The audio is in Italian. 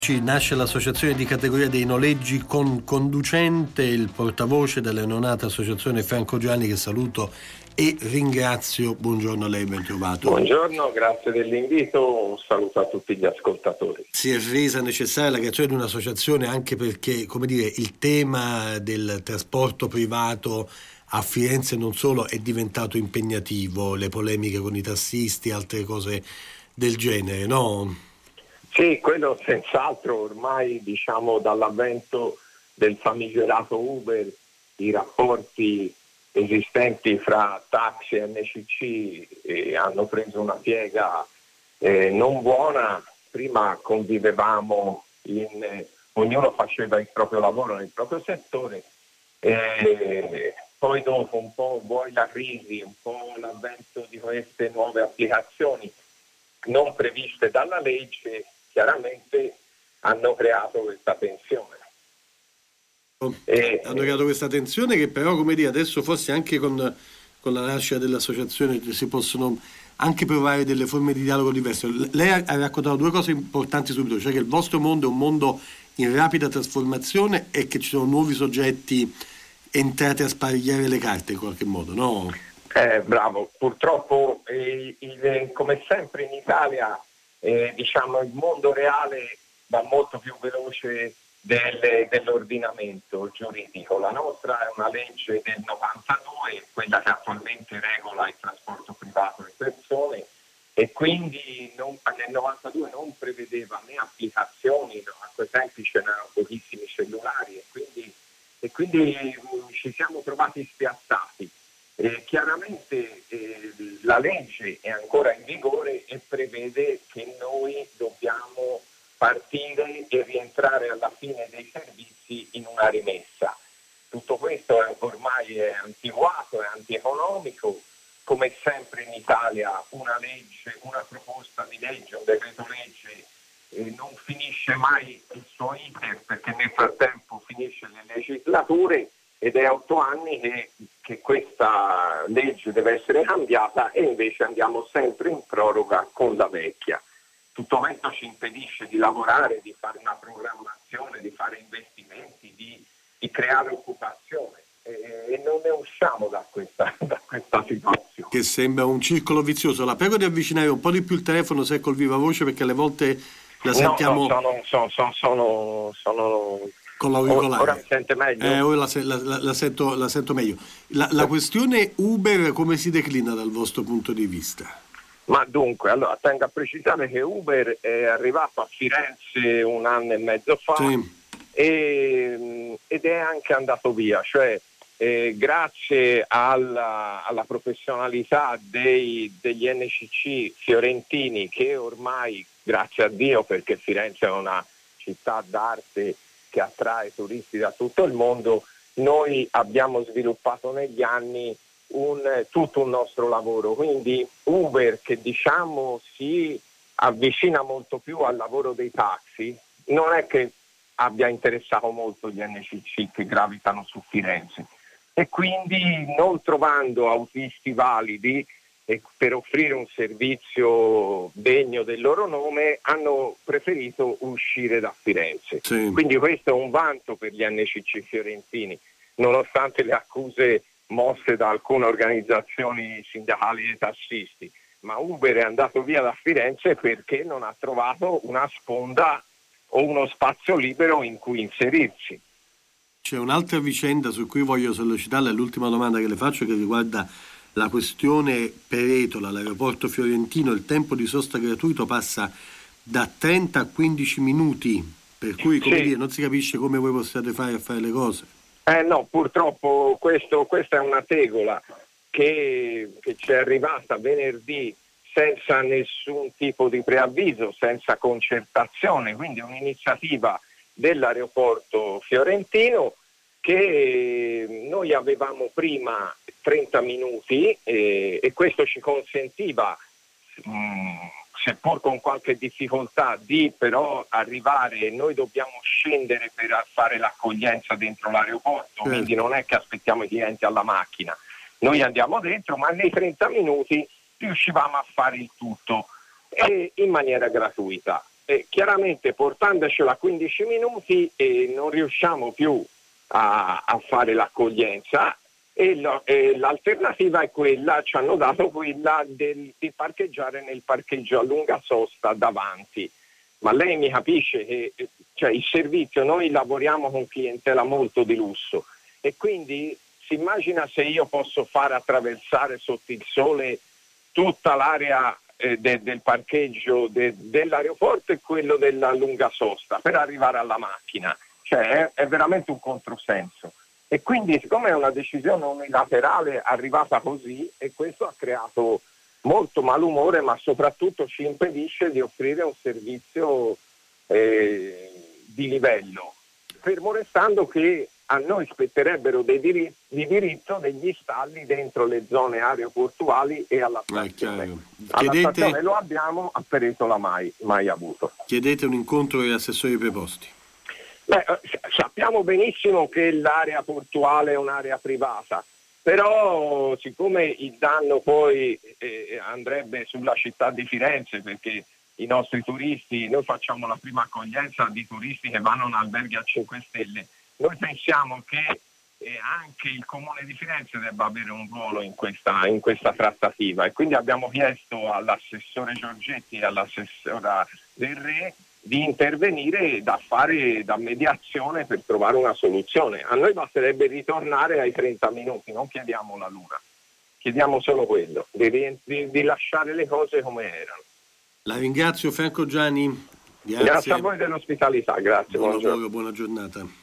Nasce l'associazione di categoria dei noleggi con conducente, il portavoce della neonata associazione Franco Gianni, che saluto e ringrazio. Buongiorno a lei, ben trovato. Buongiorno, grazie dell'invito, un saluto a tutti gli ascoltatori. Si è resa necessaria la creazione di un'associazione anche perché, come dire, il tema del trasporto privato a Firenze non solo è diventato impegnativo, le polemiche con i tassisti, altre cose del genere, no? Sì, quello senz'altro, ormai dall'avvento del famigerato Uber, i rapporti esistenti fra taxi e NCC hanno preso una piega non buona. Prima convivevamo, ognuno faceva il proprio lavoro nel proprio settore, poi dopo un po' vuoi la crisi, un po' l'avvento di queste nuove applicazioni non previste dalla legge, chiaramente hanno creato questa tensione. Hanno creato questa tensione che però, come dire, adesso forse anche con la nascita dell'associazione si possono anche provare delle forme di dialogo diverse. Lei ha raccontato due cose importanti subito, cioè che il vostro mondo è un mondo in rapida trasformazione e che ci sono nuovi soggetti entrati a sparigliare le carte in qualche modo, no? Bravo, purtroppo come sempre in Italia il mondo reale va molto più veloce dell'ordinamento giuridico. La nostra è una legge del 92, quella che attualmente regola il trasporto privato di persone, e quindi nel 92 non prevedeva né applicazioni, no, a quei tempi ce n'erano pochissimi cellulari e quindi ci siamo trovati spiazzati. Chiaramente la legge è ancora in vigore e prevede che noi dobbiamo partire e rientrare alla fine dei servizi in una rimessa. Tutto questo ormai è antiquato, è antieconomico. Come sempre in Italia una proposta di legge, un decreto legge non finisce mai il suo iter, perché nel frattempo finisce le legislature ed è 8 anni che questa legge deve essere cambiata e invece andiamo sempre in proroga con la vecchia. Tutto questo ci impedisce di lavorare, di fare una programmazione, di fare investimenti, di creare occupazione e non ne usciamo da questa situazione. Che sembra un circolo vizioso. La prego di avvicinare un po' di più il telefono se è col viva voce, perché alle volte la sentiamo... No, sono con l'auricolare. Ora mi sente meglio? Ora la sento meglio. La questione Uber come si declina dal vostro punto di vista? Ma dunque, allora tengo a precisare che Uber è arrivato a Firenze 1 anno e mezzo fa, sì, ed è anche andato via, cioè grazie alla professionalità degli NCC fiorentini, che ormai, grazie a Dio, perché Firenze è una città d'arte che attrae turisti da tutto il mondo, noi abbiamo sviluppato negli anni tutto un nostro lavoro. Quindi Uber, che si avvicina molto più al lavoro dei taxi, non è che abbia interessato molto gli NCC che gravitano su Firenze, e quindi, non trovando autisti validi per offrire un servizio degno del loro nome, hanno preferito uscire da Firenze. Sì. Quindi questo è un vanto per gli NCC fiorentini, nonostante le accuse mosse da alcune organizzazioni sindacali dei tassisti. Ma Uber è andato via da Firenze perché non ha trovato una sponda o uno spazio libero in cui inserirsi. C'è un'altra vicenda su cui voglio sollecitare, l'ultima domanda che le faccio, che riguarda la questione Peretola, l'aeroporto fiorentino. Il tempo di sosta gratuito passa da 30 a 15 minuti, per cui, come dire, non si capisce come voi possiate fare a fare le cose. No, purtroppo questa è una tegola che ci è arrivata venerdì senza nessun tipo di preavviso, senza concertazione, quindi un'iniziativa dell'aeroporto fiorentino, che noi avevamo prima 30 minuti e questo ci consentiva, seppur con qualche difficoltà, di però arrivare. Noi dobbiamo scendere per fare l'accoglienza dentro l'aeroporto, quindi non è che aspettiamo i clienti alla macchina, noi andiamo dentro, ma nei 30 minuti riuscivamo a fare il tutto e in maniera gratuita. chiaramente portandocelo a 15 minuti non riusciamo più a fare l'accoglienza e l'alternativa è quella, ci hanno dato quella di parcheggiare nel parcheggio a lunga sosta davanti. Ma lei mi capisce che il servizio, noi lavoriamo con clientela molto di lusso e quindi si immagina se io posso fare attraversare sotto il sole tutta l'area del parcheggio dell'aeroporto e quello della lunga sosta per arrivare alla macchina, è veramente un controsenso. E quindi siccome è una decisione unilaterale arrivata così, e questo ha creato molto malumore, ma soprattutto ci impedisce di offrire un servizio di livello, fermo restando che a noi spetterebbero di diritto degli stalli dentro le zone aeroportuali e alla stazione. Alla stazione lo abbiamo, a Peretola mai avuto. Chiedete un incontro con gli assessori preposti. Sappiamo benissimo che l'area portuale è un'area privata, però siccome il danno poi andrebbe sulla città di Firenze, perché i nostri turisti, noi facciamo la prima accoglienza di turisti che vanno in alberghi a 5 stelle, noi pensiamo che anche il Comune di Firenze debba avere un ruolo in questa trattativa, e quindi abbiamo chiesto all'assessore Giorgetti e all'assessora Del Re di intervenire da mediazione per trovare una soluzione. A noi basterebbe ritornare ai 30 minuti, non chiediamo la luna, chiediamo solo quello, di lasciare le cose come erano. La ringrazio, Franco Gianni. Grazie a voi dell'ospitalità, grazie. Buon lavoro, buona giornata.